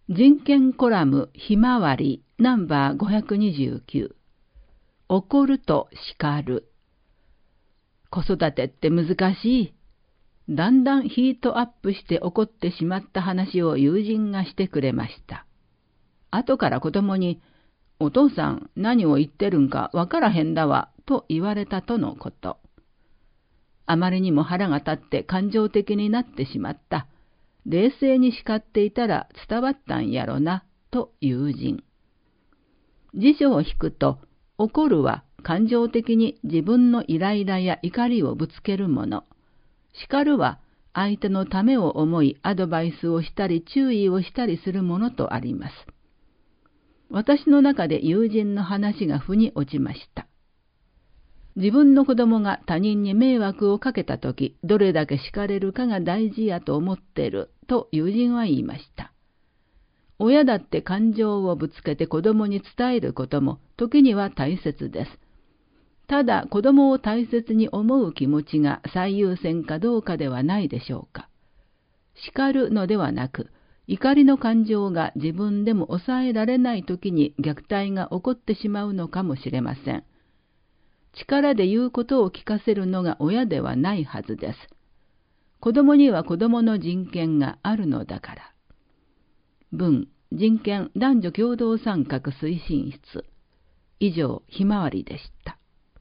人権コラムひまわりナンバー529。怒ると叱る。子育てって難しい。だんだんヒートアップして怒ってしまった話を友人がしてくれました。後から子供に、お父さん何を言ってるんかわからへんだわと言われたとのこと。あまりにも腹が立って感情的になってしまった。冷静に叱っていたら伝わったんやろな、と友人。辞書を引くと、怒るは感情的に自分のイライラや怒りをぶつけるもの。叱るは相手のためを思いアドバイスをしたり注意をしたりするものとあります。私の中で友人の話が腑に落ちました。自分の子供が他人に迷惑をかけたとき、どれだけ叱れるかが大事やと思ってると友人は言いました。親だって感情をぶつけて子供に伝えることも時には大切です。ただ子供を大切に思う気持ちが最優先かどうかではないでしょうか。叱るのではなく、怒りの感情が自分でも抑えられないときに虐待が起こってしまうのかもしれません。力で言うことを聞かせるのが親ではないはずです。子供には子供の人権があるのだから。文、人権男女共同参画推進室。以上、ひまわりでした。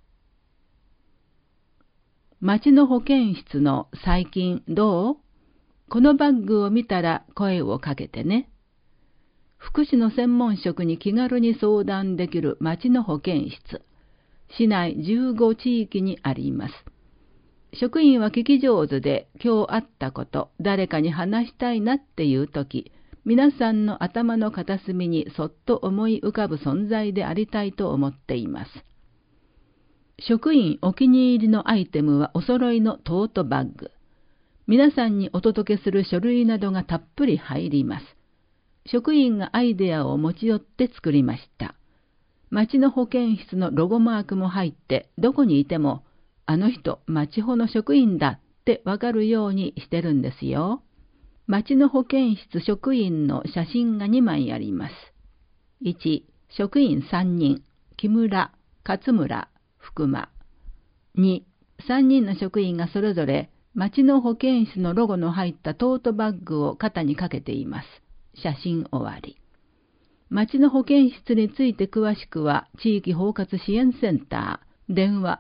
町の保健室の最近どう？このバッグを見たら声をかけてね。福祉の専門職に気軽に相談できる町の保健室。市内15地域にあります。職員は聞き上手で、今日あったこと、誰かに話したいなっていうとき、皆さんの頭の片隅にそっと思い浮かぶ存在でありたいと思っています。職員お気に入りのアイテムはお揃いのトートバッグ。皆さんにお届けする書類などがたっぷり入ります。職員がアイデアを持ち寄って作りました。町の保健室のロゴマークも入って、どこにいても、あの人、町保の職員だってわかるようにしてるんですよ。町の保健室職員の写真が2枚あります。1、職員3人、木村、勝村、福間。2、3人の職員がそれぞれ、町の保健室のロゴの入ったトートバッグを肩にかけています。写真終わり。町の保健室について詳しくは、地域包括支援センター、電話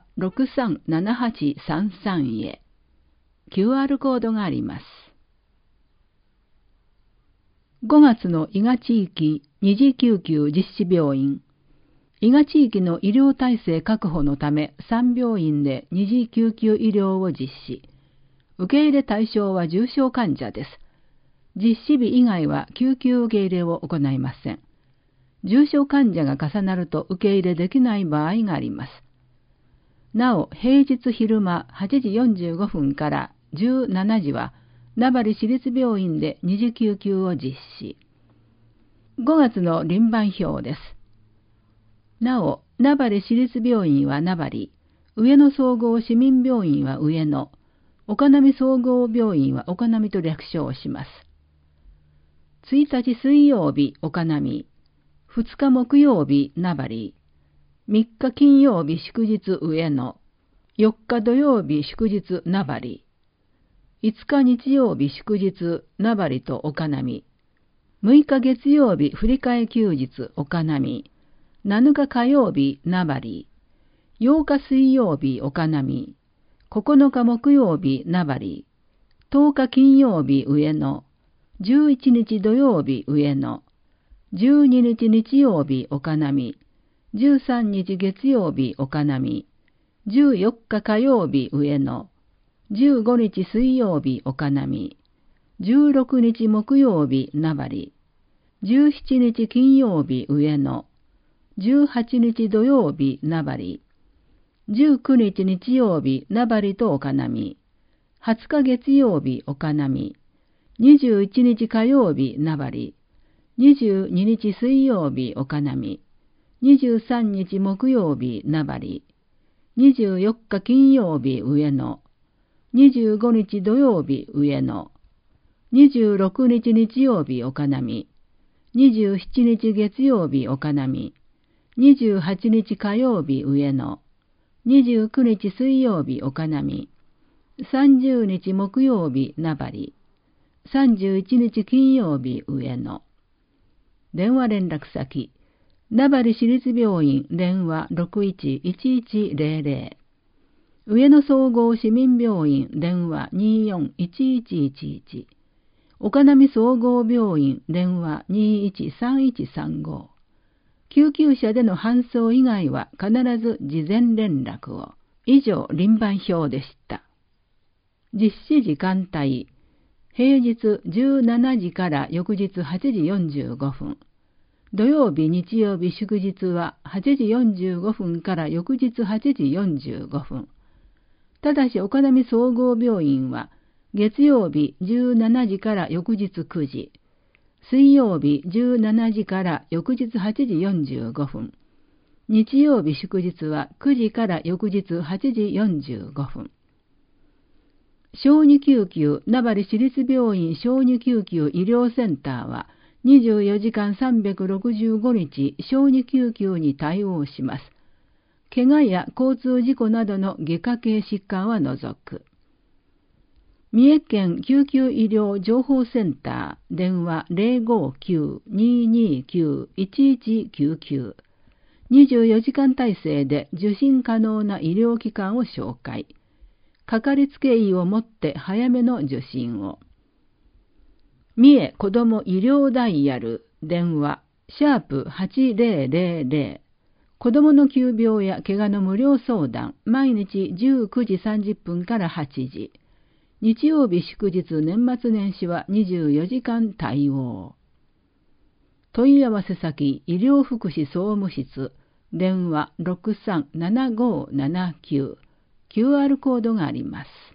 637833 へ。QR コードがあります。5月の伊賀地域二次救急実施病院。伊賀地域の医療体制確保のため、3病院で二次救急医療を実施。受け入れ対象は重症患者です。実施日以外は救急受け入れを行いません。重症患者が重なると受け入れできない場合があります。なお、平日昼間8時45分から17時は、名張市立病院で二次救急を実施。5月の輪番表です。なお、名張市立病院は名張、上野総合市民病院は上野、岡波総合病院は岡波と略称します。1日水曜日岡波、2日木曜日名張、3日金曜日祝日上野、4日土曜日祝日名張、5日日曜日祝日名張と岡波、6日月曜日振り替え休日岡波、7日火曜日名張、8日水曜日岡波、9日木曜日名張、10日金曜日上野、11日土曜日上野、12日日曜日岡波、13日月曜日岡波、14日火曜日上野、15日水曜日岡波、16日木曜日名張、17日金曜日上野、18日土曜日名張、19日日曜日名張と岡波、20日月曜日岡波、21日火曜日名張、22日水曜日岡波、23日木曜日名張、24日金曜日上野、25日土曜日上野、26日日曜日岡波、 27日月曜日岡波、28日火曜日上野、29日水曜日岡波、30日木曜日名張、31日金曜日上野。電話連絡先、名張市立病院電話 611100、上野総合市民病院電話 241111、岡波総合病院電話 213135。救急車での搬送以外は必ず事前連絡を。以上、輪番表でした。実施時間帯、平日17時から翌日8時45分。土曜日、日曜日、祝日は8時45分から翌日8時45分。ただし、岡波総合病院は、月曜日17時から翌日9時、水曜日17時から翌日8時45分、日曜日祝日は9時から翌日8時45分。小児救急名張市立病院小児救急医療センターは24時間365日小児救急に対応します。怪我や交通事故などの外科系疾患は除く。三重県救急医療情報センター電話 059-229-1199 24時間体制で受診可能な医療機関を紹介。かかりつけ医をもって早めの受診を。三重子ども医療ダイヤル電話#8000子どもの急病や怪我の無料相談毎日19時30分から8時。日曜日祝日年末年始は24時間対応。問い合わせ先医療福祉総務室電話 637579 QR コードがあります。